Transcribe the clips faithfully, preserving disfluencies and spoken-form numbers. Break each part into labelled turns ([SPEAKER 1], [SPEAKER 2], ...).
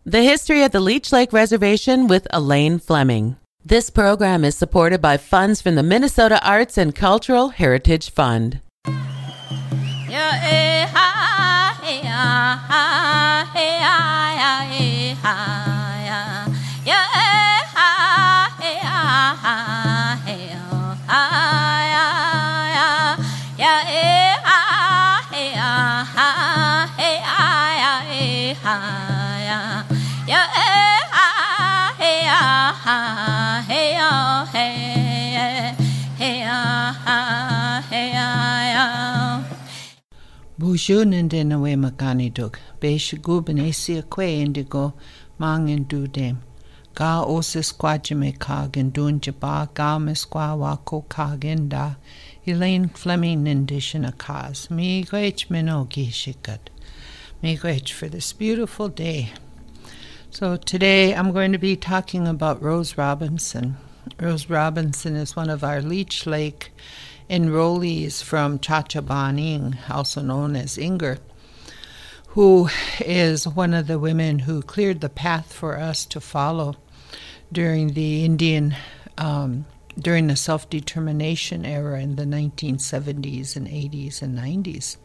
[SPEAKER 1] The History of the Leech Lake Reservation with Elaine Fleming. This program is supported by funds from the Minnesota Arts and Cultural Heritage Fund.
[SPEAKER 2] Bujunen den we makaniduk, beish guben esia que indigo mangin dudem. Ga osis quajime kagen dunjaba ga mesqua wako kagenda. Elaine Fleming nindition a cause. Me gwech minogi shikat. Me gwech for this beautiful day. So today I'm going to be talking about Rose Robinson. Rose Robinson is one of our Leech Lake enrollees from Chachabaning, also known as Inger, who is one of the women who cleared the path for us to follow during the Indian, um, during the self-determination era in the nineteen seventies and eighties and nineties.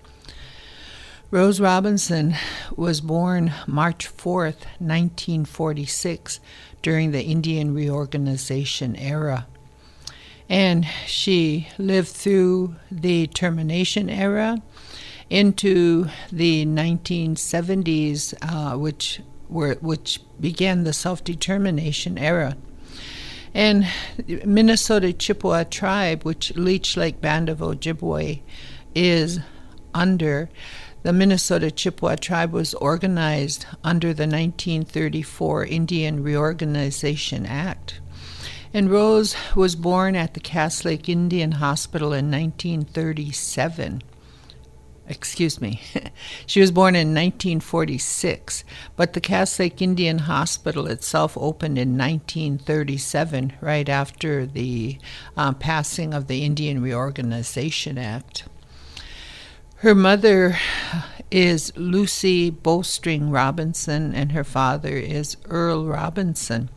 [SPEAKER 2] Rose Robinson was born March fourth, nineteen forty-six, during the Indian reorganization era. And she lived through the termination era into the nineteen seventies, uh, which were which began the self-determination era. And Minnesota Chippewa tribe, which Leech Lake Band of Ojibwe is under, the Minnesota Chippewa tribe was organized under the nineteen thirty-four Indian Reorganization Act. And Rose was born at the Cass Lake Indian Hospital in nineteen thirty-seven. Excuse me. She was born in nineteen forty-six, but the Cass Lake Indian Hospital itself opened in nineteen thirty-seven, right after the uh, passing of the Indian Reorganization Act. Her mother is Lucy Bowstring Robinson, and her father is Earl Robinson.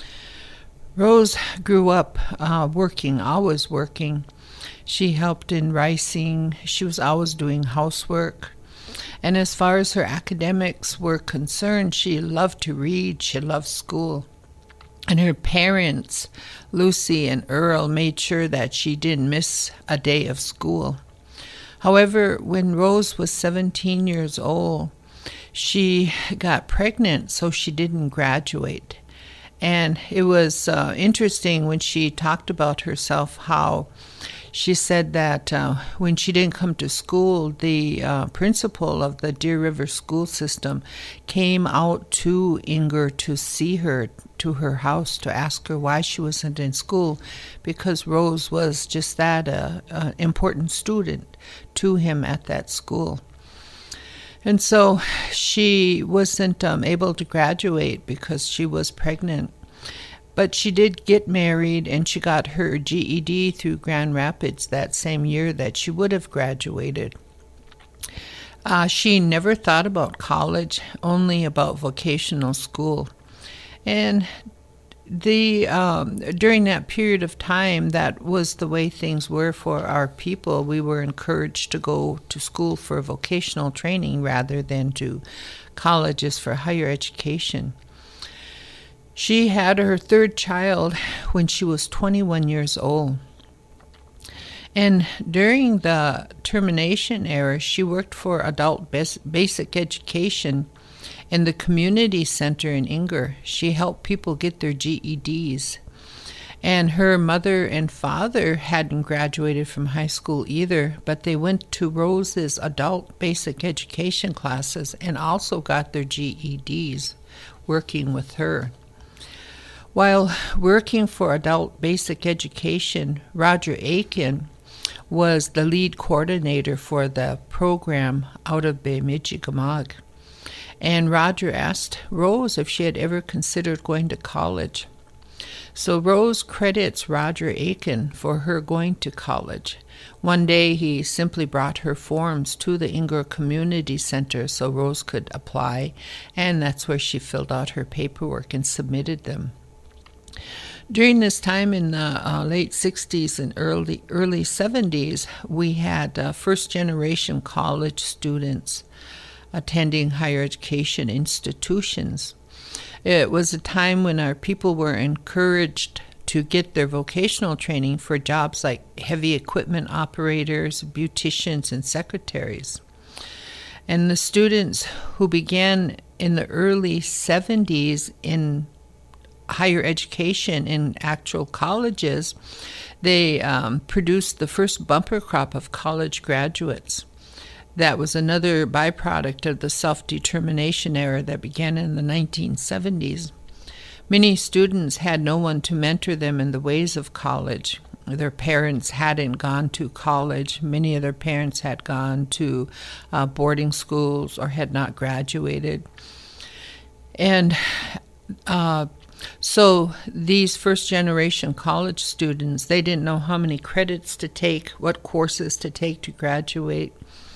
[SPEAKER 2] Rose grew up uh, working, always working. She helped in ricing. She was always doing housework. And as far as her academics were concerned, she loved to read. She loved school. And her parents, Lucy and Earl, made sure that she didn't miss a day of school. However, when Rose was seventeen years old, she got pregnant, so she didn't graduate. And it was uh, interesting when she talked about herself, how she said that uh, when she didn't come to school, the uh, principal of the Deer River school system came out to Inger to see her, to her house, to ask her why she wasn't in school, because Rose was just that uh, uh, important student to him at that school. And so she wasn't um, able to graduate because she was pregnant. But she did get married, and she got her G E D through Grand Rapids that same year that she would have graduated. Uh, she never thought about college, only about vocational school. And the um, during that period of time, that was the way things were for our people. We were encouraged to go to school for vocational training rather than to colleges for higher education. She had her third child when she was twenty-one years old. And during the termination era, she worked for adult bas- basic education in the community center in Inger. She helped people get their G E Ds. And her mother and father hadn't graduated from high school either, but they went to Rose's adult basic education classes and also got their G E Ds working with her. While working for adult basic education, Roger Aiken was the lead coordinator for the program out of Bemidji-Gamag. And Roger asked Rose if she had ever considered going to college. So Rose credits Roger Aiken for her going to college. One day he simply brought her forms to the Inger Community Center so Rose could apply, and that's where she filled out her paperwork and submitted them. During this time in the uh, late sixties and early early seventies, we had uh, first-generation college students attending higher education institutions. It was a time when our people were encouraged to get their vocational training for jobs like heavy equipment operators, beauticians, and secretaries. And the students who began in the early seventies in higher education in actual colleges, they um, produced the first bumper crop of college graduates. That was another byproduct of the self-determination era that began in the nineteen seventies. Many students had no one to mentor them in the ways of college. Their parents hadn't gone to college. Many of their parents had gone to uh, boarding schools or had not graduated. And uh, so these first-generation college students, they didn't know how many credits to take, what courses to take to graduate.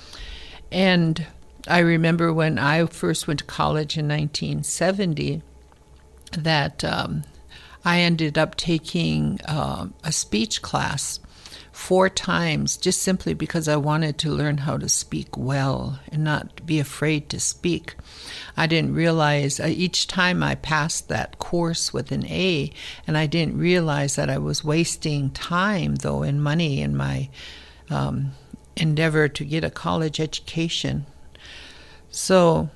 [SPEAKER 2] And I remember when I first went to college in nineteen seventy that um, I ended up taking uh, a speech class four times just simply because I wanted to learn how to speak well and not be afraid to speak. I didn't realize uh, each time I passed that course with an A, and I didn't realize that I was wasting time, though, and money in my um endeavor to get a college education. So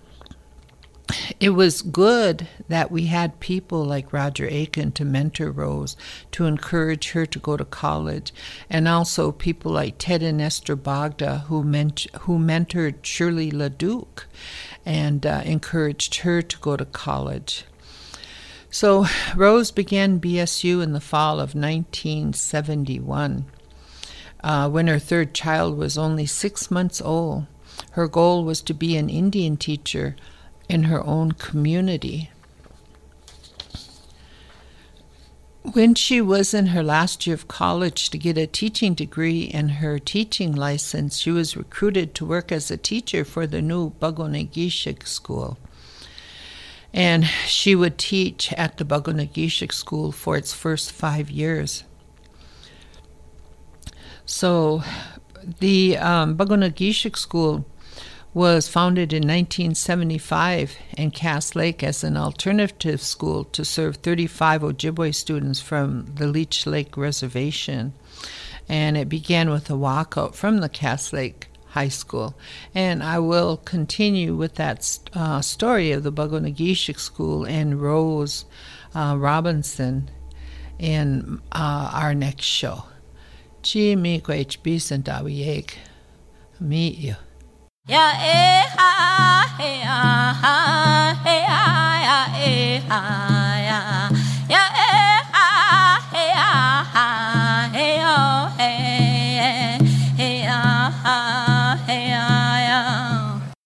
[SPEAKER 2] it was good that we had people like Roger Aiken to mentor Rose, to encourage her to go to college, and also people like Ted and Esther Bogda who, ment- who mentored Shirley LeDuc and uh, encouraged her to go to college. So Rose began B S U in the fall of nineteen seventy-one. Uh, when her third child was only six months old. Her goal was to be an Indian teacher in her own community. When she was in her last year of college to get a teaching degree and her teaching license, she was recruited to work as a teacher for the new Bagonagishik School. And she would teach at the Bagonagishik School for its first five years. So the um, Bagonagishik School was founded in nineteen seventy-five in Cass Lake as an alternative school to serve thirty-five Ojibwe students from the Leech Lake Reservation. And it began with a walkout from the Cass Lake High School. And I will continue with that uh, story of the Bagonagishik School and Rose uh, Robinson in uh, our next show. Chi mi kwech bisan dawi yek. Meet you.
[SPEAKER 3] Yeah, eh, ha, eh, ah.